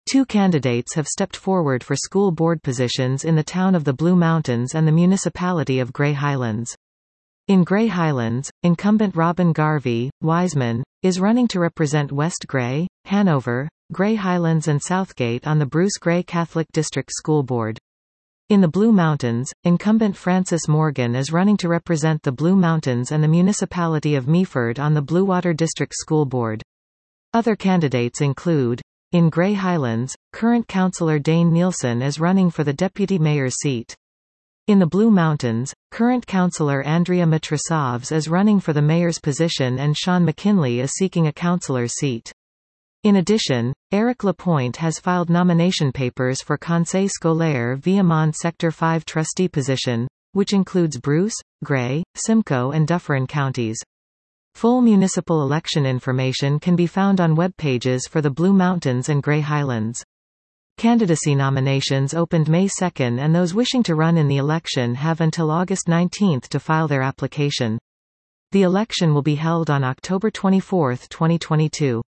Two candidates have stepped forward for school board positions in the town of the Blue Mountains and the municipality of Grey Highlands. In Grey Highlands, incumbent Robin Garvey, Wiseman, is running to represent West Grey, Hanover, Grey Highlands and Southgate on the Bruce Grey Catholic District School Board. In the Blue Mountains, incumbent Francis Morgan is running to represent the Blue Mountains and the municipality of Meaford on the Bluewater District School Board. Other candidates include: in Grey Highlands, current councillor Dane Nielsen is running for the deputy mayor's seat. In the Blue Mountains, current councillor Andrea Matrasovs is running for the mayor's position and Sean McKinley is seeking a councillor's seat. In addition, Eric Lapointe has filed nomination papers for Conseil Scolaire Viamont Sector 5 trustee position, which includes Bruce, Grey, Simcoe and Dufferin counties. Full municipal election information can be found on web pages for the Blue Mountains and Grey Highlands. Candidacy nominations opened May 2 and those wishing to run in the election have until August 19 to file their application. The election will be held on October 24, 2022.